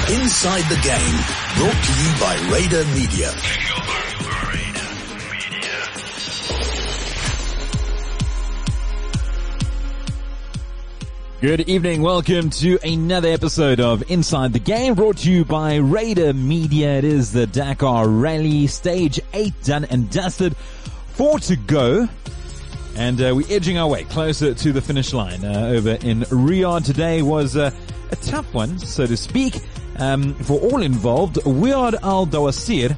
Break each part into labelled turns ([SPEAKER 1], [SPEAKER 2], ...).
[SPEAKER 1] Inside the Game, brought to you by Raider Media.
[SPEAKER 2] Good evening, welcome to another episode of Inside the Game, brought to you by Raider Media. It is the Dakar Rally, stage 8 done and dusted, 4 to go. And we're edging our way closer to the finish line over in Riyadh. Today was a tough one, so to speak, for all involved. Wadi Al Dawasir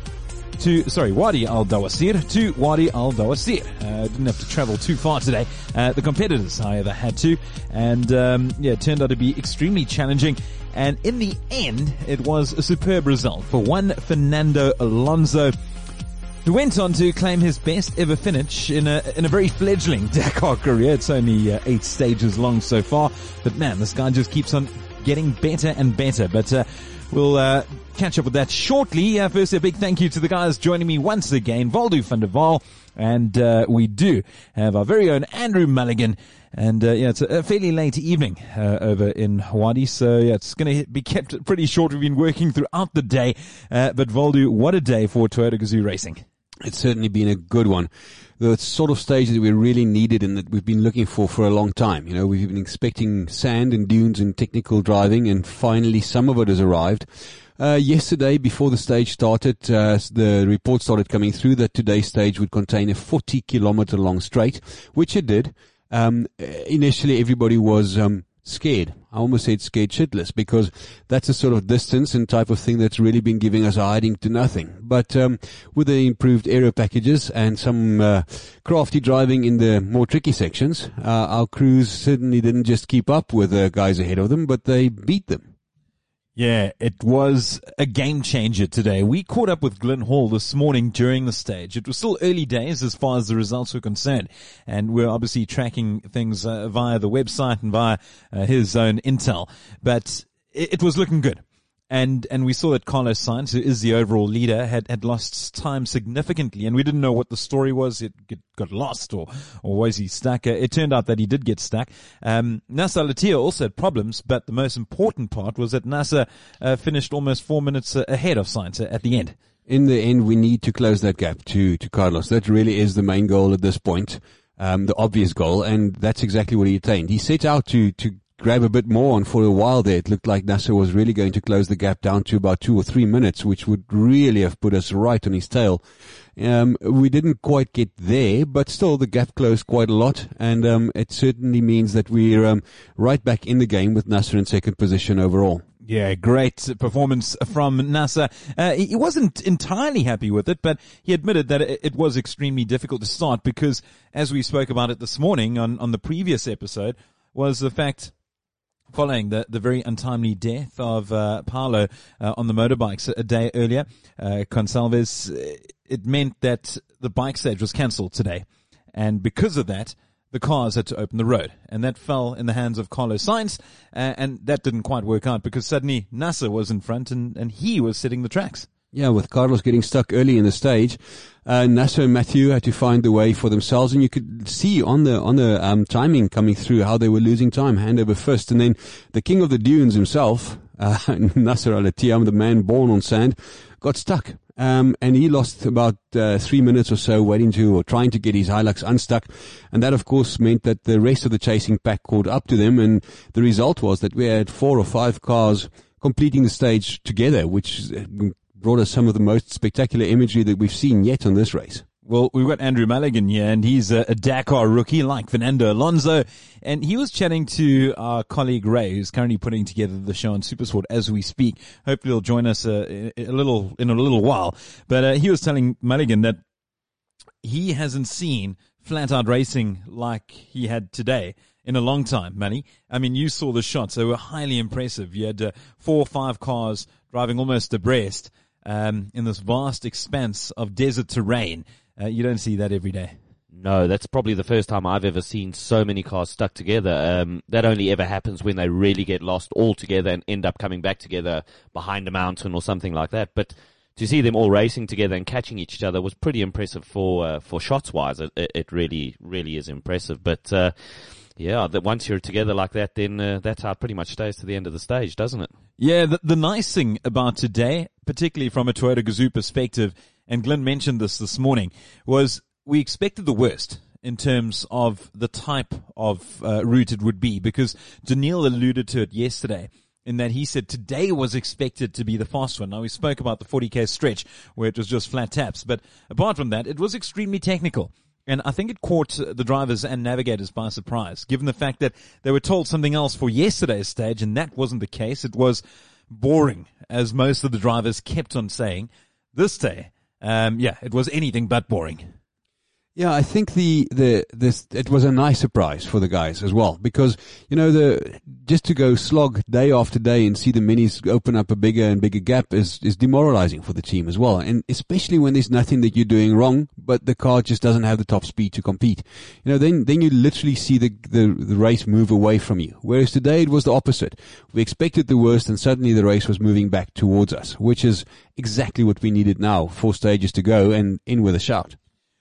[SPEAKER 2] to Wadi Al Dawasir. Didn't have to travel too far today. The competitors, however, had to. And it turned out to be extremely challenging. And in the end, it was a superb result for one Fernando Alonso, who went on to claim his best ever finish in a very fledgling Dakar career. It's only 8 stages long so far, but man, this guy just keeps on getting better and better. But we'll catch up with that shortly. First, a big thank you to the guys joining me once again, Voldu van der Waal, and we do have our very own Andrew Mulligan. And it's a fairly late evening over in Wadi, so it's going to be kept pretty short. We've been working throughout the day, but Voldu, what a day for Toyota Gazoo Racing.
[SPEAKER 3] It's certainly been a good one. The sort of stage that we really needed and that we've been looking for a long time. You know, we've been expecting sand and dunes and technical driving, and finally some of it has arrived. Yesterday, before the stage started, the report started coming through that today's stage would contain a 40-kilometer long straight, which it did. Initially everybody was scared. I almost said scared shitless, because that's a sort of distance and type of thing that's really been giving us a hiding to nothing. But with the improved aero packages and some crafty driving in the more tricky sections, our crews certainly didn't just keep up with the guys ahead of them, but they beat them.
[SPEAKER 2] Yeah, it was a game changer today. We caught up with Glyn Hall this morning during the stage. It was still early days as far as the results were concerned, and we're obviously tracking things via the website and via his own intel. But it was looking good. And we saw that Carlos Sainz, who is the overall leader, had lost time significantly, and we didn't know what the story was. It got lost, or was he stuck? It turned out that he did get stuck. Nasser Al-Attiyah also had problems, but the most important part was that Nasser finished almost 4 minutes ahead of Sainz at the end.
[SPEAKER 3] In the end, we need to close that gap to Carlos. That really is the main goal at this point, the obvious goal, and that's exactly what he attained. He set out to grab a bit more, and for a while there it looked like Nasser was really going to close the gap down to about 2 or 3 minutes, which would really have put us right on his tail. We didn't quite get there, but still the gap closed quite a lot, and it certainly means that we're right back in the game with Nasser in second position overall.
[SPEAKER 2] Yeah, great performance from Nasser. He wasn't entirely happy with it, but he admitted that it was extremely difficult to start because, as we spoke about it this morning on the previous episode, was the fact, following the very untimely death of Paulo on the motorbikes a day earlier, Gonçalves, it meant that the bike stage was cancelled today. And because of that, the cars had to open the road. And that fell in the hands of Carlos Sainz, and that didn't quite work out because suddenly Nasser was in front and he was setting the tracks.
[SPEAKER 3] Yeah, with Carlos getting stuck early in the stage, Nasser and Matthew had to find the way for themselves, and you could see on the timing coming through how they were losing time, hand over fist. And then the king of the dunes himself, Nasser Al-Attiyah, the man born on sand, got stuck. And he lost about 3 minutes or so trying to get his Hilux unstuck. And that, of course, meant that the rest of the chasing pack caught up to them. And the result was that we had 4 or 5 cars completing the stage together, which brought us some of the most spectacular imagery that we've seen yet on this race.
[SPEAKER 2] Well, we've got Andrew Mulligan here, and he's a Dakar rookie like Fernando Alonso, and he was chatting to our colleague Ray, who's currently putting together the show on SuperSport as we speak. Hopefully he'll join us in a little while. But he was telling Mulligan that he hasn't seen flat-out racing like he had today in a long time, Manny. I mean, you saw the shots. They were highly impressive. You had 4 or 5 cars driving almost abreast in this vast expanse of desert terrain. You don't see that every day.
[SPEAKER 4] No, that's probably the first time I've ever seen so many cars stuck together. That only ever happens when they really get lost all together and end up coming back together behind a mountain or something like that. But to see them all racing together and catching each other was pretty impressive for shots wise. It really is impressive. But Yeah, that once you're together like that, then that's how it pretty much stays to the end of the stage, doesn't it?
[SPEAKER 2] Yeah, the nice thing about today, particularly from a Toyota Gazoo perspective, and Glenn mentioned this morning, was we expected the worst in terms of the type of route it would be, because Daniil alluded to it yesterday in that he said today was expected to be the fast one. Now, we spoke about the 40K stretch where it was just flat taps, but apart from that, it was extremely technical. And I think it caught the drivers and navigators by surprise, given the fact that they were told something else for yesterday's stage, and that wasn't the case. It was boring, as most of the drivers kept on saying. This day, it was anything but boring.
[SPEAKER 3] Yeah, I think it was a nice surprise for the guys as well, because, just to go slog day after day and see the minis open up a bigger and bigger gap is demoralizing for the team as well. And especially when there's nothing that you're doing wrong, but the car just doesn't have the top speed to compete. Then you literally see the race move away from you. Whereas today it was the opposite. We expected the worst and suddenly the race was moving back towards us, which is exactly what we needed now. 4 stages to go and in with a shout.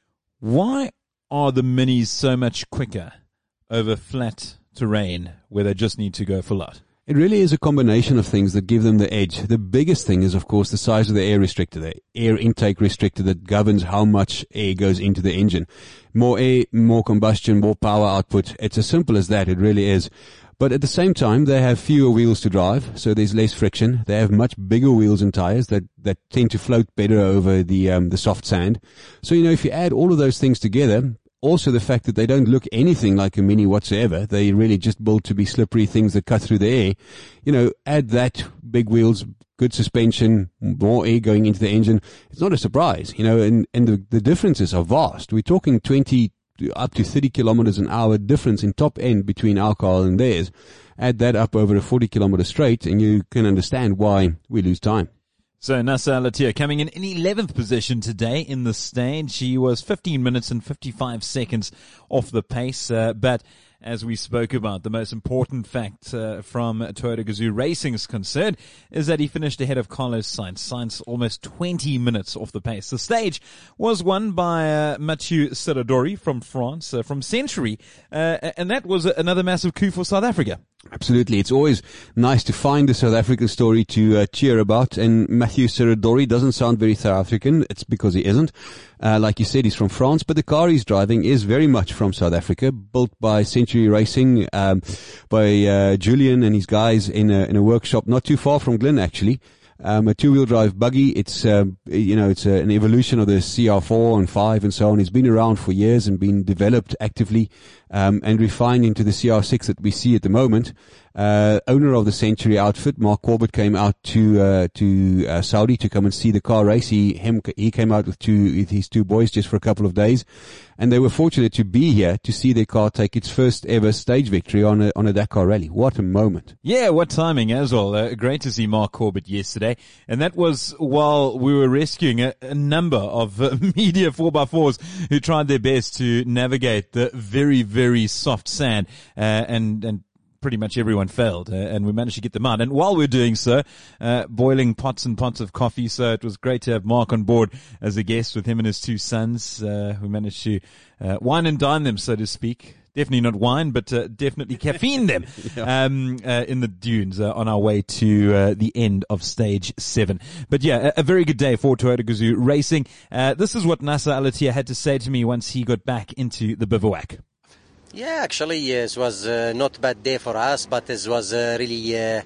[SPEAKER 2] Why are the minis so much quicker over flat terrain where they just need to go full out?
[SPEAKER 3] It really is a combination of things that give them the edge. The biggest thing is, of course, the size of the air restrictor, the air intake restrictor that governs how much air goes into the engine. More air, more combustion, more power output. It's as simple as that. It really is. But at the same time, they have fewer wheels to drive, so there's less friction. They have much bigger wheels and tires that tend to float better over the soft sand. So, if you add all of those things together, also the fact that they don't look anything like a Mini whatsoever, they really just built to be slippery things that cut through the air. Add that, big wheels, good suspension, more air going into the engine. It's not a surprise, and the differences are vast. We're talking 20 up to 30 kilometers an hour difference in top end between our car and theirs. Add that up over a 40 kilometer straight and you can understand why we lose time.
[SPEAKER 2] So Nasser Al-Attiyah coming in 11th position today in the stage. She was 15 minutes and 55 seconds off the pace, but as we spoke about, the most important fact from Toyota Gazoo Racing's concerned is that he finished ahead of Carlos Sainz. Sainz almost 20 minutes off the pace. The stage was won by Mathieu Serradori from France, from Century, and that was another massive coup for South Africa.
[SPEAKER 3] Absolutely. It's always nice to find a South African story to cheer about, and Mathieu Serradori doesn't sound very South African. It's because he isn't. Like you said, he's from France, but the car he's driving is very much from South Africa, built by Century Racing, by Julian and his guys in a workshop not too far from Glen, actually. A two-wheel drive buggy. It's an evolution of the CR4 and 5 and so on. It's been around for years and been developed actively, and refined into the CR6 that we see at the moment. Owner of the Century outfit, Mark Corbett, came out to Saudi to come and see the car race. He came out with his two boys just for a couple of days, and they were fortunate to be here to see their car take its first ever stage victory on a Dakar rally. What a moment.
[SPEAKER 2] Yeah, what timing as well. Great to see Mark Corbett yesterday. And that was while we were rescuing a number of media 4x4s who tried their best to navigate the very, very soft sand, and pretty much everyone failed, and we managed to get them out. And while we're doing so, boiling pots and pots of coffee, so it was great to have Mark on board as a guest with him and his two sons. We managed to wine and dine them, so to speak. Definitely not wine, but definitely caffeine them in the dunes on our way to the end of stage 7. But yeah, a very good day for Toyota Gazoo Racing. This is what Nasser Al-Attiyah had to say to me once he got back into the bivouac.
[SPEAKER 5] Yeah, actually, it was not a bad day for us, but it was really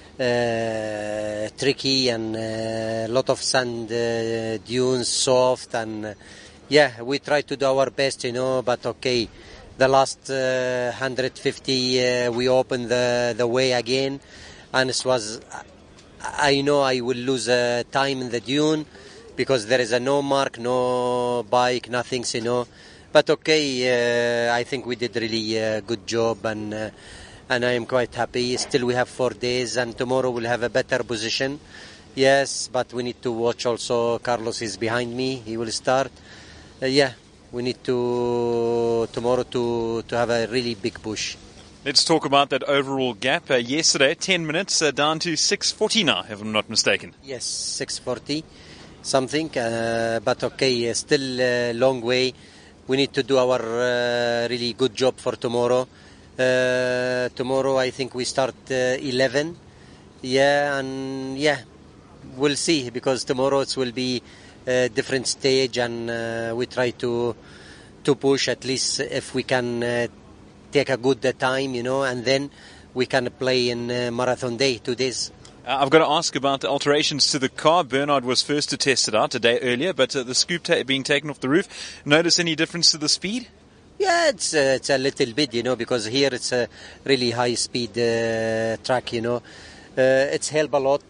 [SPEAKER 5] tricky and a lot of sand dunes, soft, and yeah, we tried to do our best, but okay. The last 150, we opened the way again, and it was, I know I will lose time in the dune because there is no mark, no bike, nothing, But okay, I think we did really a good job, and I am quite happy. Still, we have 4 days, and tomorrow we'll have a better position. Yes, but we need to watch also. Carlos is behind me. He will start. We need to tomorrow to have a really big push.
[SPEAKER 2] Let's talk about that overall gap. Yesterday, 10 minutes down to 6:40 now, if I'm not mistaken.
[SPEAKER 5] Yes, 6:40 something. But okay, still a long way. We need to do our really good job for tomorrow. Tomorrow I think we start 11. Yeah, and we'll see, because tomorrow it will be a different stage, and we try to push at least if we can take a good time, and then we can play in Marathon Day 2 days.
[SPEAKER 6] I've got to ask about the alterations to the car. Bernard was first to test it out a day earlier, but the scoop being taken off the roof, notice any difference to the speed?
[SPEAKER 5] Yeah, it's a little bit, because here it's a really high speed track, it's helped a lot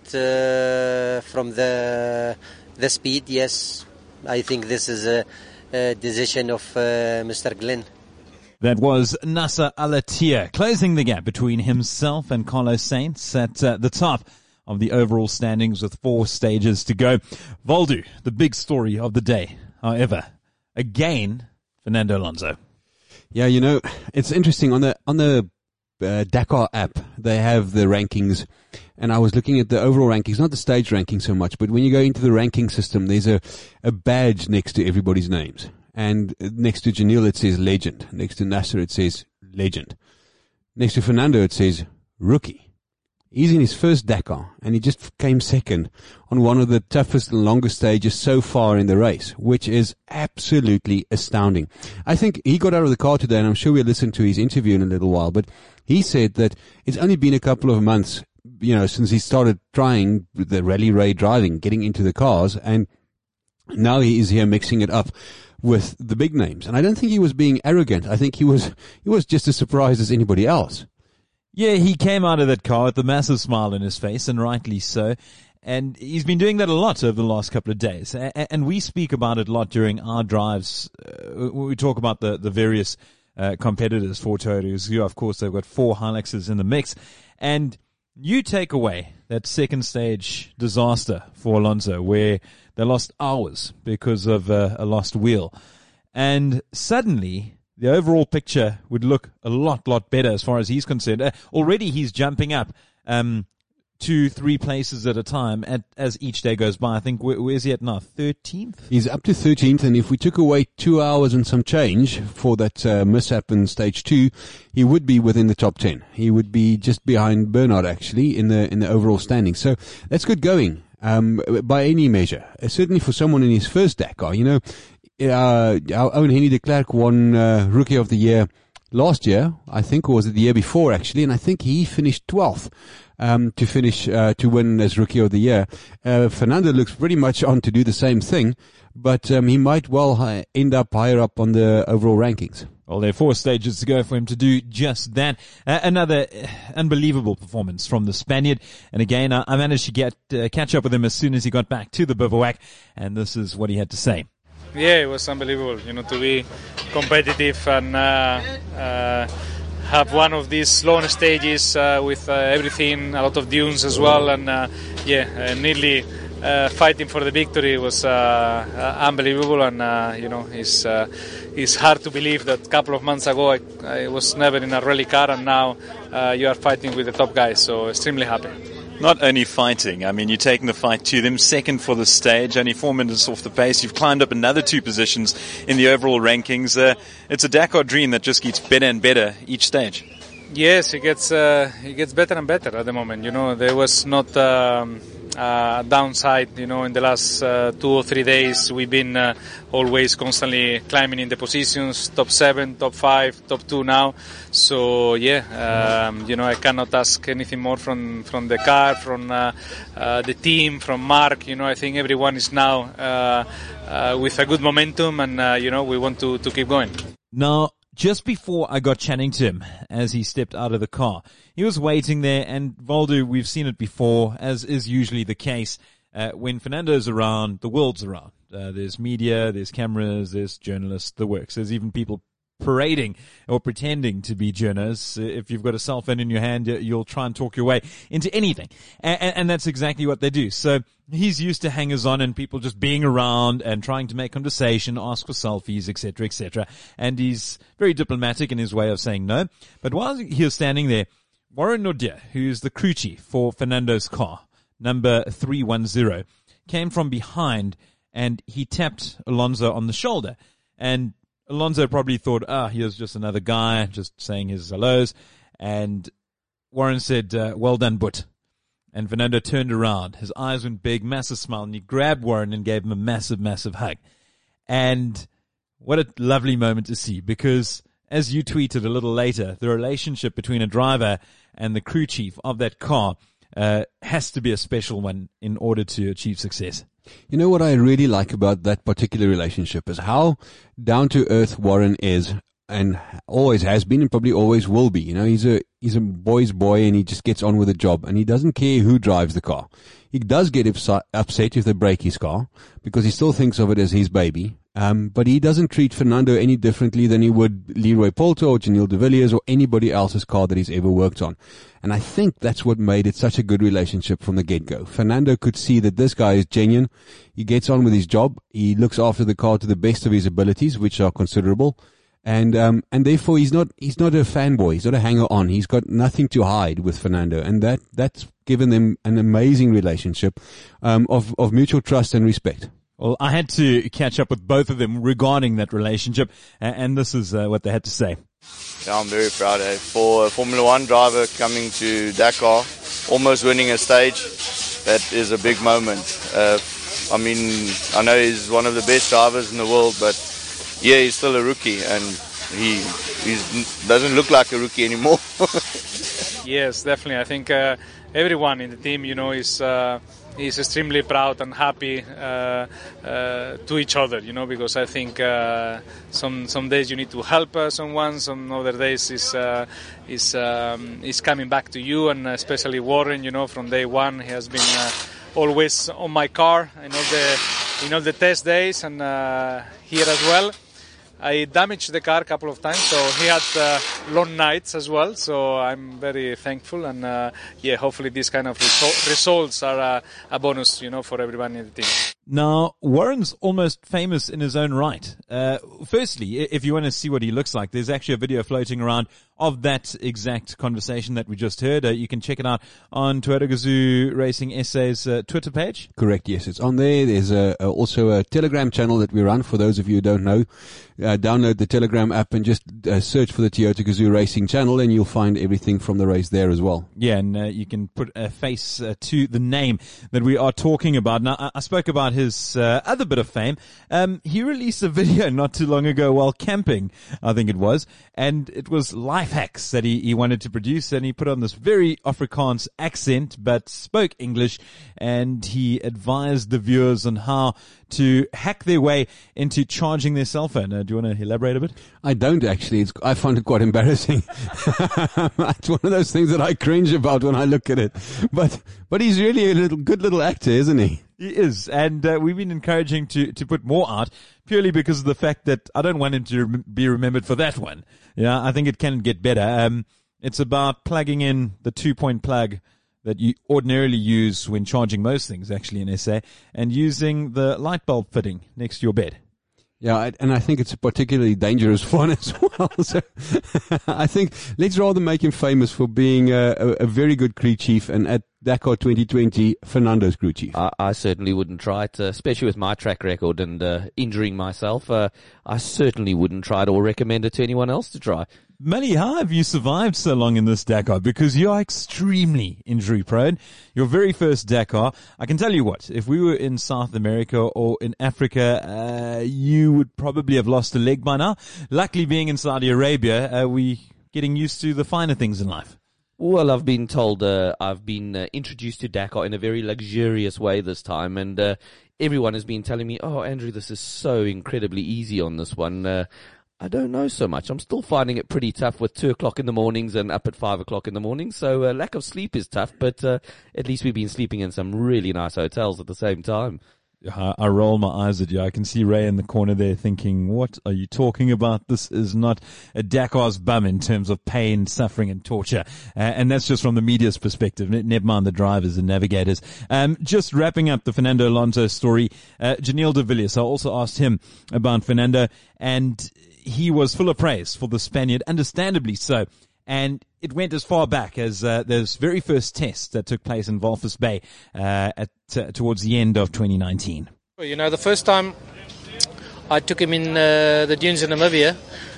[SPEAKER 5] from the speed. Yes, I think this is a decision of Mr. Glenn.
[SPEAKER 2] That was Nasser Al-Attiyah closing the gap between himself and Carlos Sainz at the top of the overall standings with 4 stages to go. Voldu, the big story of the day, however, again, Fernando Alonso.
[SPEAKER 3] Yeah, it's interesting. On the Dakar app, they have the rankings, and I was looking at the overall rankings, not the stage ranking so much, but when you go into the ranking system, there's a badge next to everybody's names. And next to Janil, it says legend. Next to Nasser, it says legend. Next to Fernando, it says rookie. He's in his first Dakar, and he just came second on one of the toughest and longest stages so far in the race, which is absolutely astounding. I think he got out of the car today, and I'm sure we'll listen to his interview in a little while, but he said that it's only been a couple of months, since he started trying the rally raid driving, getting into the cars, and now he is here mixing it up with the big names. And I don't think he was being arrogant. I think he was just as surprised as anybody else.
[SPEAKER 2] Yeah, he came out of that car with a massive smile on his face, and rightly so. And he's been doing that a lot over the last couple of days. And we speak about it a lot during our drives. We talk about the various competitors for Toyota. Of course, they've got 4 Hiluxes in the mix. And you take away that second stage disaster for Alonso, where they lost hours because of a lost wheel. And suddenly, the overall picture would look a lot better as far as he's concerned. Already he's jumping up 2-3 places at a time as each day goes by. I think, where's he at now? 13th?
[SPEAKER 3] He's up to 13th, and if we took away 2 hours and some change for that mishap in stage 2, he would be within the top 10. He would be just behind Bernard, actually, in the overall standing. So that's good going. By any measure, certainly for someone in his first Dakar. Our own Henny de Klerk won Rookie of the Year last year, I think, or was it the year before actually, and I think he finished 12th to win as Rookie of the Year. Fernando looks pretty much on to do the same thing, but he might well end up higher up on the overall rankings.
[SPEAKER 2] Well, there are 4 stages to go for him to do just that. Another unbelievable performance from the Spaniard. And again, I managed to catch up with him as soon as he got back to the bivouac. And this is what he had to say.
[SPEAKER 7] Yeah, it was unbelievable, to be competitive and have one of these long stages with everything, a lot of dunes as well. And nearly fighting for the victory was unbelievable. And, it's hard to believe that a couple of months ago I was never in a rally car, and now you are fighting with the top guys, so extremely happy.
[SPEAKER 6] Not only fighting, I mean, you're taking the fight to them, second for the stage, only 4 minutes off the pace. You've climbed up another 2 positions in the overall rankings. It's a Dakar dream that just gets better and better each stage.
[SPEAKER 7] Yes, it gets better and better at the moment. There was not downside. In the last 2 or 3 days, we've been always constantly climbing in the positions, top 7, top 5, top 2 now. So I cannot ask anything more from the car, from the team, from Mark. I think everyone is now with a good momentum, and we want to keep going.
[SPEAKER 2] Now, just before I got chatting to him as he stepped out of the car, he was waiting there, and Voldu, we've seen it before, as is usually the case. When Fernando's around, the world's around. There's media, there's cameras, there's journalists, the works. There's even people parading or pretending to be journalists. If you've got a cell phone in your hand, you'll try and talk your way into anything. And that's exactly what they do. So he's used to hangers-on and people just being around and trying to make conversation, ask for selfies, etc., etc. And he's very diplomatic in his way of saying no. But while he was standing there, Warren Nordier, who's the crew chief for Fernando's car, number 310, came from behind and he tapped Alonso on the shoulder. And Alonso probably thought, here's just another guy just saying his hellos. And Warren said, well done, But. And Fernando turned around. His eyes went big, massive smile, and he grabbed Warren and gave him a massive, massive hug. And what a lovely moment to see, because as you tweeted a little later, the relationship between a driver and the crew chief of that car has to be a special one in order to achieve success.
[SPEAKER 3] You know what I really like about that particular relationship is how down to earth Warren is, and always has been, and probably always will be. You know, he's a boy's boy, and he just gets on with the job, and he doesn't care who drives the car. He does get upset if they break his car, because he still thinks of it as his baby. But he doesn't treat Fernando any differently than he would Leroy Poulter or Janelle de Villiers or anybody else's car that he's ever worked on. And I think that's what made it such a good relationship from the get-go. Fernando could see that this guy is genuine. He gets on with his job. He looks after the car to the best of his abilities, which are considerable. And therefore he's not a fanboy. He's not a hanger-on. He's got nothing to hide with Fernando. And that's given them an amazing relationship, of mutual trust and respect.
[SPEAKER 2] Well, I had to catch up with both of them regarding that relationship, and this is what they had to say.
[SPEAKER 8] Yeah, I'm very proud. For a Formula One driver coming to Dakar, almost winning a stage, that is a big moment. I mean, I know he's one of the best drivers in the world, but yeah, he's still a rookie, and he doesn't look like a rookie anymore.
[SPEAKER 7] Yes, definitely. I think everyone in the team, is extremely proud and happy to each other, because I think some days you need to help someone, some other days is coming back to you, and especially Warren, from day one he has been always on my car in all the test days, and here as well. I damaged the car a couple of times, so he had long nights as well. So I'm very thankful, and hopefully these kind of results are a bonus, for everyone in the team.
[SPEAKER 2] Now, Warren's almost famous in his own right. Firstly, if you want to see what he looks like, there's actually a video floating around of that exact conversation that we just heard. You can check it out on Toyota Gazoo Racing SA's Twitter page.
[SPEAKER 3] Correct, yes, it's on there. There's also a Telegram channel that we run. For those of you who don't know, download the Telegram app and just search for the Toyota Gazoo Racing channel, and you'll find everything from the race there as well.
[SPEAKER 2] Yeah, and you can put a face to the name that we are talking about. Now, I spoke about his other bit of fame. He released a video not too long ago while camping, I think it was, and it was life hacks that he wanted to produce, and he put on this very Afrikaans accent but spoke English, and he advised the viewers on how to hack their way into charging their cell phone. Do you want to elaborate a bit?
[SPEAKER 3] I don't actually. I find it quite embarrassing. It's one of those things that I cringe about when I look at it. But he's really a good little actor, isn't he?
[SPEAKER 2] He is, and we've been encouraging to put more out purely because of the fact that I don't want him to be remembered for that one. Yeah, I think it can get better. It's about plugging in the 2-point plug that you ordinarily use when charging most things, actually, in SA, and using the light bulb fitting next to your bed.
[SPEAKER 3] Yeah, and I think it's a particularly dangerous one as well. So I think let's rather make him famous for being a very good crew chief, and at Dakar 2020, Fernando's crew chief.
[SPEAKER 4] I certainly wouldn't try it, especially with my track record and injuring myself. I certainly wouldn't try it or recommend it to anyone else to try.
[SPEAKER 2] Mali, how have you survived so long in this Dakar? Because you are extremely injury prone. Your very first Dakar, I can tell you what, if we were in South America or in Africa, you would probably have lost a leg by now. Luckily, being in Saudi Arabia, we getting used to the finer things in life.
[SPEAKER 4] Well, I've been told I've been introduced to Dakar in a very luxurious way this time, and everyone has been telling me, "Oh, Andrew, this is so incredibly easy on this one." I don't know so much. I'm still finding it pretty tough with 2 o'clock in the mornings and up at 5 o'clock in the morning. So lack of sleep is tough, but at least we've been sleeping in some really nice hotels at the same time.
[SPEAKER 2] I roll my eyes at you. I can see Ray in the corner there thinking, what are you talking about? This is not a Dakar's bum in terms of pain, suffering and torture. And that's just from the media's perspective. Never mind the drivers and navigators. Just wrapping up the Fernando Alonso story, Janelle de Villiers, I also asked him about Fernando, and he was full of praise for the Spaniard, understandably so. And it went as far back as this very first test that took place in Walvis Bay towards the end of 2019.
[SPEAKER 9] The first time
[SPEAKER 7] I took him in the dunes in Namibia.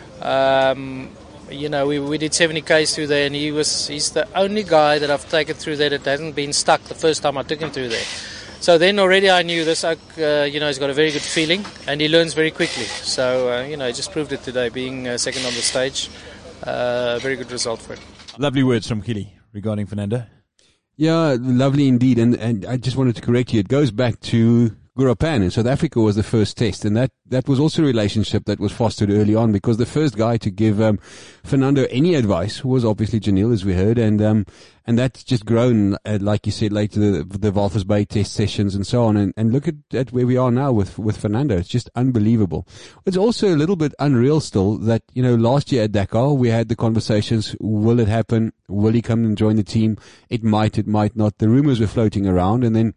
[SPEAKER 7] We did 70Ks through there, and he's the only guy that I've taken through there that hasn't been stuck the first time I took him through there. So then already I knew this oak, he's got a very good feeling, and he learns very quickly. So, he just proved it today, being second on the stage. Very good result for him.
[SPEAKER 2] Lovely words from Kili regarding Fernando.
[SPEAKER 3] Yeah, lovely indeed. And I just wanted to correct you. It goes back to Gurapan in South Africa was the first test, and that was also a relationship that was fostered early on, because the first guy to give Fernando any advice was obviously Janil, as we heard, and that's just grown, like you said, later the Walvis Bay test sessions and so on, and look at where we are now with Fernando. It's just unbelievable. It's also a little bit unreal still that, last year at Dakar we had the conversations, will it happen? Will he come and join the team? It might not. The rumors were floating around, and then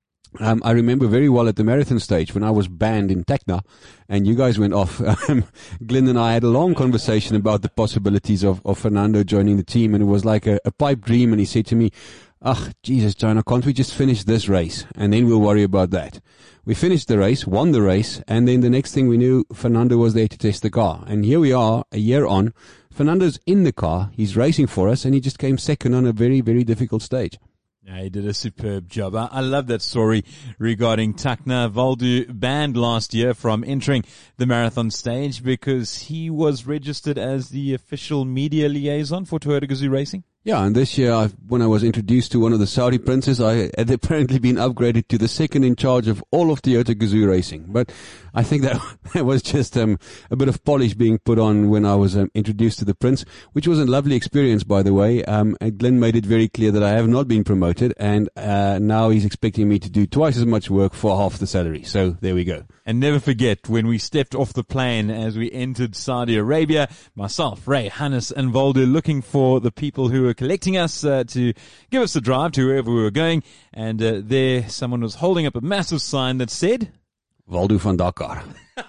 [SPEAKER 3] I remember very well at the marathon stage when I was banned in Tacna and you guys went off. Glenn and I had a long conversation about the possibilities of Fernando joining the team, and it was like a pipe dream. And he said to me, Jesus, China, can't we just finish this race and then we'll worry about that? We finished the race, won the race, and then the next thing we knew, Fernando was there to test the car. And here we are, a year on. Fernando's in the car, he's racing for us, and he just came second on a very, very difficult stage.
[SPEAKER 2] Yeah, he did a superb job. I love that story regarding Tacna. Valdu banned last year from entering the marathon stage because he was registered as the official media liaison for Toyota Gazoo Racing.
[SPEAKER 3] Yeah, and this year, when I was introduced to one of the Saudi princes, I had apparently been upgraded to the second in charge of all of Toyota Gazoo Racing. But I think that was just a bit of polish being put on when I was introduced to the prince, which was a lovely experience, by the way. Glenn made it very clear that I have not been promoted, and now he's expecting me to do twice as much work for half the salary. So there we go.
[SPEAKER 2] And never forget, when we stepped off the plane as we entered Saudi Arabia, myself, Ray, Hannes, and Valdu looking for the people who were collecting us to give us a drive to wherever we were going. And there someone was holding up a massive sign that said,
[SPEAKER 3] Valdu van Dakar.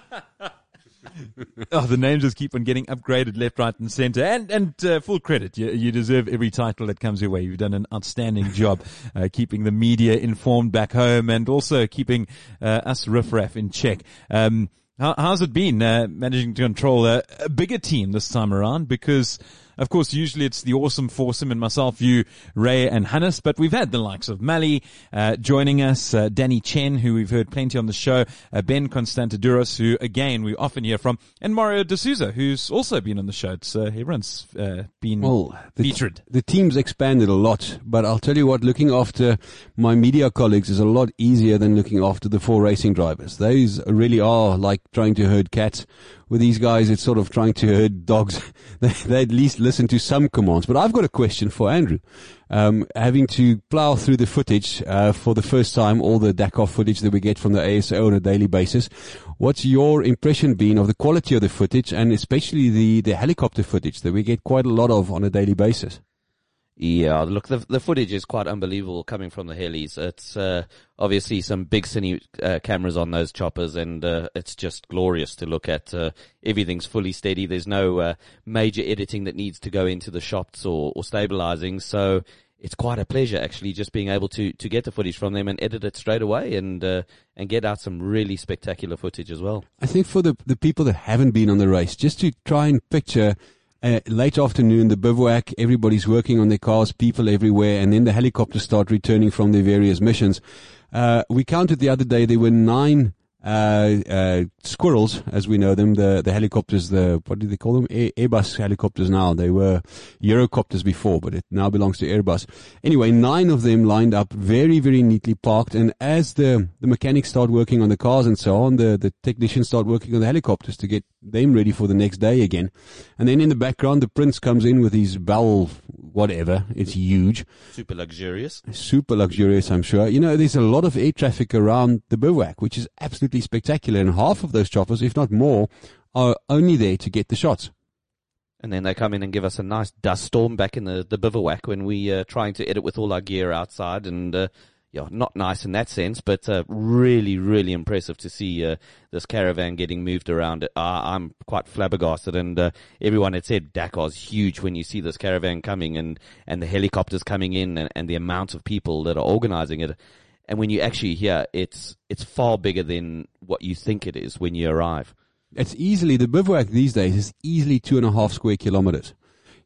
[SPEAKER 2] The names just keep on getting upgraded left, right, and center. And full credit. You deserve every title that comes your way. You've done an outstanding job keeping the media informed back home and also keeping us riffraff in check. How's it been managing to control a bigger team this time around? Because, of course, usually it's the awesome foursome and myself, you, Ray, and Hannes, but we've had the likes of Mali joining us, Danny Chen, who we've heard plenty on the show, Ben Constantiduros, who, again, we often hear from, and Mario D'Souza, who's also been on the show. It's everyone's been featured.
[SPEAKER 3] The team's expanded a lot, but I'll tell you what, looking after my media colleagues is a lot easier than looking after the four racing drivers. Those really are like trying to herd cats. With these guys, it's sort of trying to herd dogs. They at least listen to some commands. But I've got a question for Andrew. Having to plow through the footage for the first time, all the Dakar footage that we get from the ASO on a daily basis, what's your impression been of the quality of the footage, and especially the helicopter footage that we get quite a lot of on a daily basis?
[SPEAKER 4] Yeah, look, the footage is quite unbelievable coming from the helis. It's obviously some big cine cameras on those choppers, and it's just glorious to look at. Everything's fully steady. There's no major editing that needs to go into the shots or stabilizing. So it's quite a pleasure actually just being able to get the footage from them and edit it straight away and get out some really spectacular footage as well.
[SPEAKER 3] I think for the people that haven't been on the race, just to try and picture late afternoon, the bivouac, everybody's working on their cars, people everywhere, and then the helicopters start returning from their various missions. We counted the other day, there were 9 squirrels, as we know them, the helicopters, what do they call them? Airbus helicopters now. They were Eurocopters before, but it now belongs to Airbus. Anyway, 9 of them lined up, very, very neatly parked, and as the mechanics start working on the cars and so on, the technicians start working on the helicopters to get them ready for the next day again. And then in the background, the Prince comes in with his Bell, whatever. It's huge.
[SPEAKER 4] Super luxurious,
[SPEAKER 3] I'm sure. There's a lot of air traffic around the bivouac, which is absolutely spectacular. And half of those choppers, if not more, are only there to get the shots.
[SPEAKER 4] And then they come in and give us a nice dust storm back in the bivouac when we trying to edit with all our gear outside, and not nice in that sense, but really, really impressive to see this caravan getting moved around. I'm quite flabbergasted, and everyone had said Dakar's huge when you see this caravan coming and the helicopters coming in and the amount of people that are organizing it. And when you actually hear, it's far bigger than what you think it is when you arrive.
[SPEAKER 3] It's easily, the bivouac these days is easily 2.5 square kilometers.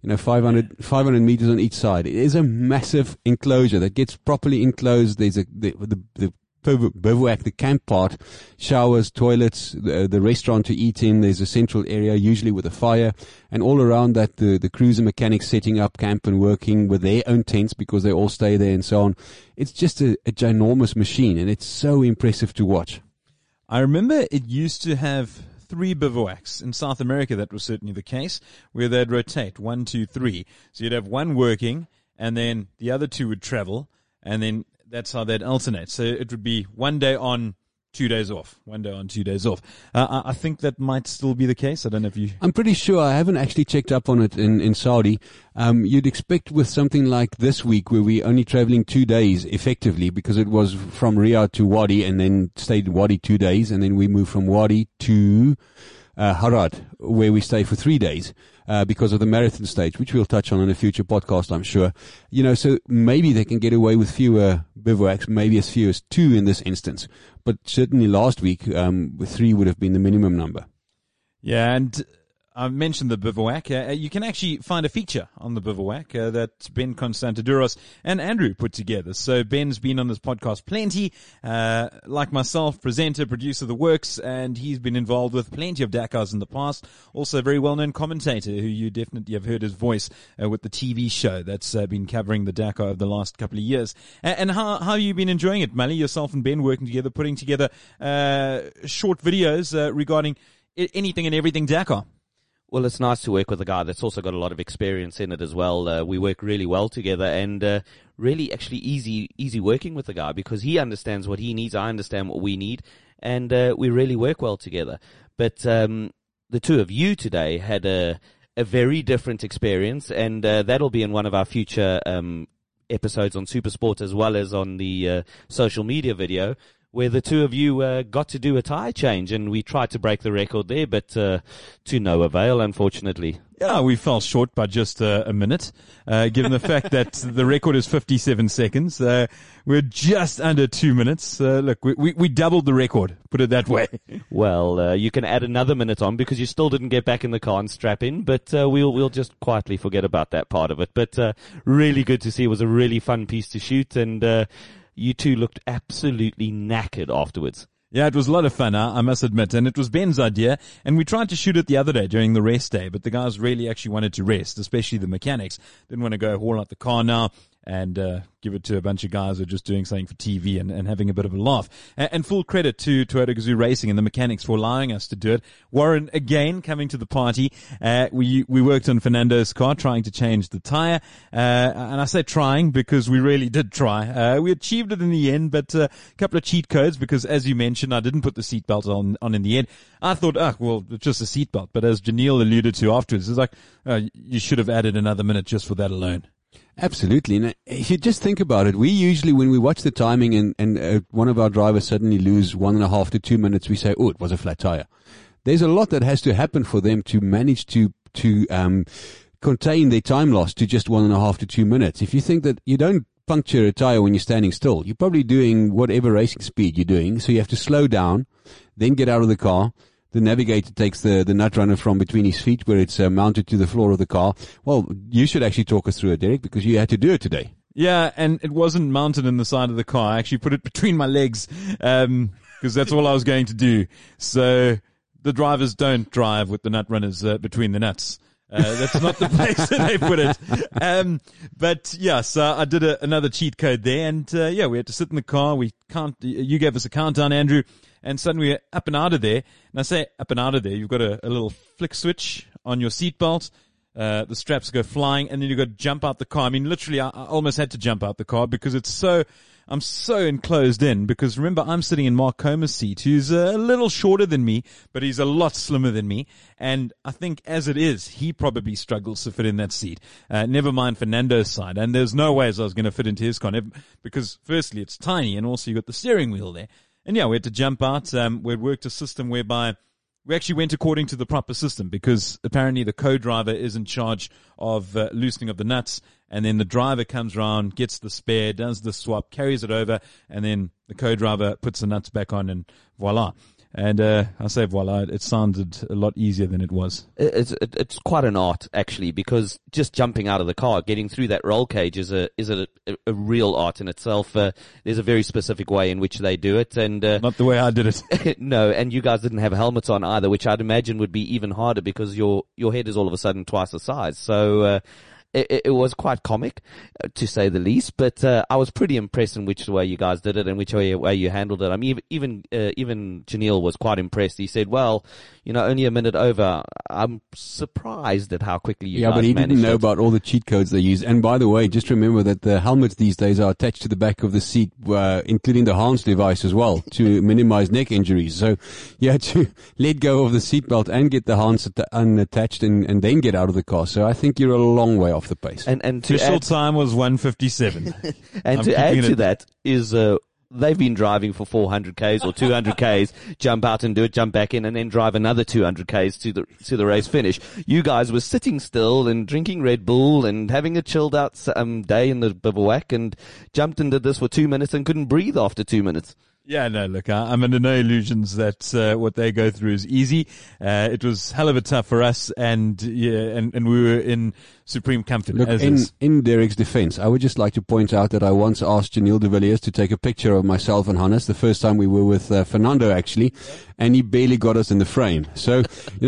[SPEAKER 3] 500 meters on each side. It is a massive enclosure that gets properly enclosed. There's the bivouac, the camp part, showers, toilets, the restaurant to eat in. There's a central area, usually with a fire, and all around that, the crews and mechanics setting up camp and working with their own tents because they all stay there and so on. It's just a ginormous machine, and it's so impressive to watch.
[SPEAKER 2] I remember it used to have 3 bivouacs. In South America, that was certainly the case, where they'd rotate 1, 2, 3. So you'd have one working, and then the other 2 would travel, and then that's how they'd alternate. So it would be 1 day on, 2 days off. 1 day on, 2 days off. I think that might still be the case. I don't know if you...
[SPEAKER 3] I'm pretty sure. I haven't actually checked up on it in Saudi. You'd expect with something like this week where we're only traveling 2 days effectively, because it was from Riyadh to Wadi and then stayed in Wadi 2 days, and then we moved from Wadi to Harad, where we stay for 3 days. Because of the marathon stage, which we'll touch on in a future podcast, I'm sure. So maybe they can get away with fewer bivouacs, maybe as few as 2 in this instance. But certainly last week, 3 would have been the minimum number.
[SPEAKER 2] Yeah, and I mentioned the bivouac. You can actually find a feature on the bivouac that Ben Constantiduros and Andrew put together. So Ben's been on this podcast plenty, like myself, presenter, producer of the works, and he's been involved with plenty of Dakars in the past. Also a very well-known commentator who you definitely have heard his voice with the TV show that's been covering the Dakar over the last couple of years. And how have you been enjoying it, Mali, yourself and Ben working together, putting together short videos regarding anything and everything Dakar?
[SPEAKER 4] Well, it's nice to work with a guy that's also got a lot of experience in it as well. We work really well together, and really actually easy working with the guy because he understands what he needs, I understand what we need, and we really work well together. But the two of you today had a very different experience, and that'll be in one of our future episodes on Supersport as well as on the social media video, where the two of you got to do a tyre change, and we tried to break the record there, but to no avail, unfortunately.
[SPEAKER 2] Yeah, we fell short by just a minute, given the fact that the record is 57 seconds. We're just under 2 minutes. Look, we doubled the record, put it that way.
[SPEAKER 4] Well, you can add another minute on because you still didn't get back in the car and strap in, but we'll just quietly forget about that part of it. But really good to see. It was a really fun piece to shoot, and you two looked absolutely knackered afterwards.
[SPEAKER 2] Yeah, it was a lot of fun, I must admit, and it was Ben's idea, and we tried to shoot it the other day during the rest day, but the guys really actually wanted to rest, especially the mechanics. Didn't want to go haul out the car now and give it to a bunch of guys who are just doing something for TV and having a bit of a laugh. And full credit to Toyota Gazoo Racing and the mechanics for allowing us to do it. Warren, again, coming to the party. We worked on Fernando's car, trying to change the tire. And I say trying because we really did try. We achieved it in the end, but a couple of cheat codes because, as you mentioned, I didn't put the seatbelt on in the end. I thought, well, it's just a seatbelt. But as Janelle alluded to afterwards, it's like, you should have added another minute just for that alone.
[SPEAKER 3] Absolutely. And if you just think about it, we usually, when we watch the timing and one of our drivers suddenly lose 1.5 to 2 minutes, we say, oh, it was a flat tire. There's a lot that has to happen for them to manage to contain their time loss to just 1.5 to 2 minutes. If you think that you don't puncture a tire when you're standing still, you're probably doing whatever racing speed you're doing. So you have to slow down, then get out of the car. The navigator takes the nut runner from between his feet where it's mounted to the floor of the car. Well, you should actually talk us through it, Derek, because you had to do it today.
[SPEAKER 2] Yeah, and it wasn't mounted in the side of the car. I actually put it between my legs, because that's all I was going to do. So the drivers don't drive with the nut runners between the nuts. That's not the place that they put it. But yeah, so I did another cheat code there, and yeah, we had to sit in the car. You gave us a countdown, Andrew, and suddenly we're up and out of there. And I say up and out of there, you've got a little flick switch on your seatbelt. The straps go flying, and then you've got to jump out the car. I mean, literally, I almost had to jump out the car because I'm so enclosed in, because remember, I'm sitting in Mark Comer's seat, who's a little shorter than me, but he's a lot slimmer than me. And I think as it is, he probably struggles to fit in that seat. Never mind Fernando's side. And there's no ways I was going to fit into his car, because firstly, it's tiny, and also you've got the steering wheel there. And yeah, we had to jump out. We'd worked a system whereby we actually went according to the proper system, because apparently the co-driver is in charge of loosening of the nuts and then the driver comes around, gets the spare, does the swap, carries it over, and then the co-driver puts the nuts back on, and voila. And I say voila, it sounded a lot easier than it was.
[SPEAKER 4] It's quite an art, actually, because just jumping out of the car, getting through that roll cage is a real art in itself. There's a very specific way in which they do it, and
[SPEAKER 2] not the way I did it.
[SPEAKER 4] No, and you guys didn't have helmets on either, which I'd imagine would be even harder because your head is all of a sudden twice the size. So it was quite comic, to say the least, but I was pretty impressed in which way you guys did it and which way you handled it. I mean, even Janelle was quite impressed. He said, well, only a minute over. I'm surprised at how quickly you guys managed it.
[SPEAKER 3] Yeah, but he didn't know about all the cheat codes they use. And by the way, just remember that the helmets these days are attached to the back of the seat, including the Hans device as well, to minimize neck injuries. So you had to let go of the seatbelt and get the Hans unattached and then get out of the car. So I think you're a long way off the pace.
[SPEAKER 4] And to
[SPEAKER 2] official time was 1:57.
[SPEAKER 4] And to add to that is they've been driving for 400 Ks or 200 Ks, jump out and do it, jump back in, and then drive another 200 Ks to the race finish. You guys were sitting still and drinking Red Bull and having a chilled out day in the bivouac, and jumped and did this for 2 minutes and couldn't breathe after 2 minutes.
[SPEAKER 2] Yeah, no, look, I'm under no illusions that what they go through is easy. It was hell of a tough for us, and we were in supreme comfort.
[SPEAKER 3] Look, in Derek's defense, I would just like to point out that I once asked Janelle de Villiers to take a picture of myself and Hannes the first time we were with Fernando, actually, and he barely got us in the frame. So,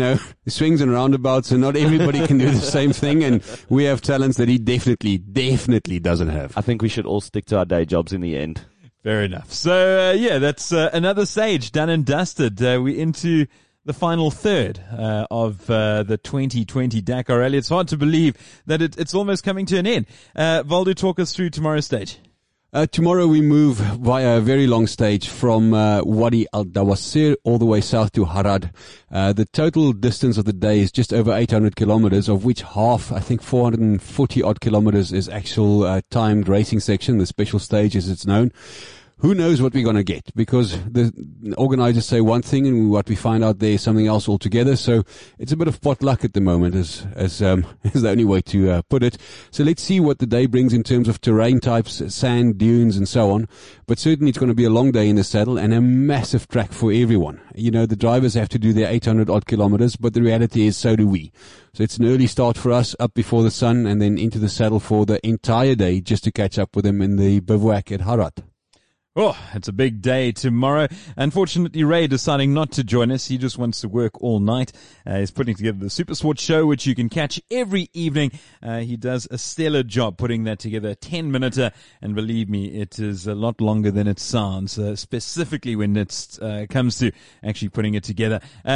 [SPEAKER 3] swings and roundabouts, and not everybody can do the same thing, and we have talents that he definitely doesn't have.
[SPEAKER 4] I think we should all stick to our day jobs in the end.
[SPEAKER 2] Fair enough. So, that's another stage done and dusted. We're into the final third of the 2020 Dakar Rally. It's hard to believe that it's almost coming to an end. Valdo, talk us through tomorrow's stage.
[SPEAKER 3] Tomorrow we move via a very long stage from Wadi Al Dawasir all the way south to Harad. The total distance of the day is just over 800 kilometers, of which half, I think 440 odd kilometers, is actual timed racing section, the special stage as it's known. Who knows what we're going to get, because the organizers say one thing and what we find out there is something else altogether. So it's a bit of potluck at the moment, as is the only way to put it. So let's see what the day brings in terms of terrain types, sand, dunes, and so on. But certainly it's going to be a long day in the saddle and a massive track for everyone. The drivers have to do their 800 odd kilometers, but the reality is so do we. So it's an early start for us, up before the sun, and then into the saddle for the entire day just to catch up with them in the bivouac at Harad.
[SPEAKER 2] Oh, it's a big day tomorrow. Unfortunately, Ray deciding not to join us. He just wants to work all night. He's putting together the Super Sport show, which you can catch every evening. He does a stellar job putting that together, 10-minute, and believe me, it is a lot longer than it sounds, specifically when it comes to actually putting it together.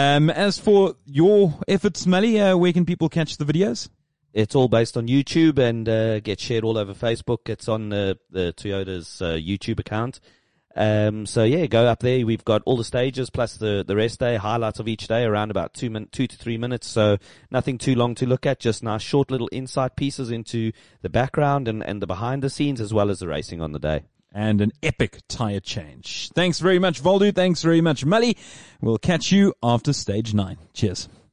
[SPEAKER 2] As for your efforts, Mali, where can people catch the videos?
[SPEAKER 4] It's all based on YouTube and gets shared all over Facebook. It's on the Toyota's YouTube account. So go up there. We've got all the stages plus the rest day, highlights of each day, around about 2 to 3 minutes. So nothing too long to look at, just nice short little insight pieces into the background and the behind the scenes, as well as the racing on the day.
[SPEAKER 2] And an epic tire change. Thanks very much, Valdo. Thanks very much, Mali. We'll catch you after stage 9. Cheers.